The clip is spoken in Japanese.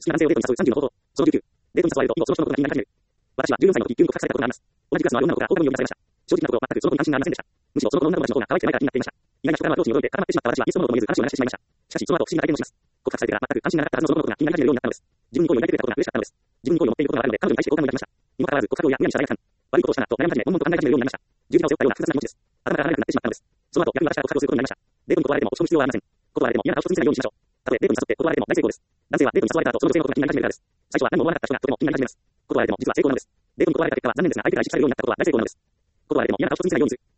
きな男性をデートに誘う30の方法。その19。デートに誘われると、以後その人のことが気になり始める。私は14歳の時、急に告白されたことがあります。同じクラスのある女の子が放課後に呼び出されました。正直なところ、全くその子に関心がありませんでした。むしろその子の女友達の方が可愛くて前から気になっていました。意外な職場の上司に驚いて絡まってしまった私は、いっそのことも言えず話を流してしまいました。しかし、その後不思議な体験をします。告白されてから全く関心がなかったはずのその子のことが気になり始めるようになったのです。自分に好意を抱いてくれたことが嬉しかったのです。自分に好意を持っていることがあるので、彼女に対して好感を抱きました。にもかかわらず、告白をやむやにした大学さん。悪いことをしたなと悩み始め、悶々と考え始めるようになりました。十字架を背負ったような複雑な気持ちです。頭から離れなくなってしまったのです。その後、逆に私は告白をすることになりました。デートに断られても落ち込む必要はありません。断られても嫌な顔一つ見せないようにしましょう。たとえデートに誘って断られても大成功です。男性はデートに誘われた後、その女性のことが気になり始めるからです。最初は何も思わなかった人がとても気になり始めます。断られても実は成功なのです。デートに断られた結果は残念ですが、相手から意識されるようになったことは大成功なのです。断られても嫌な顔一つ見せないようにする。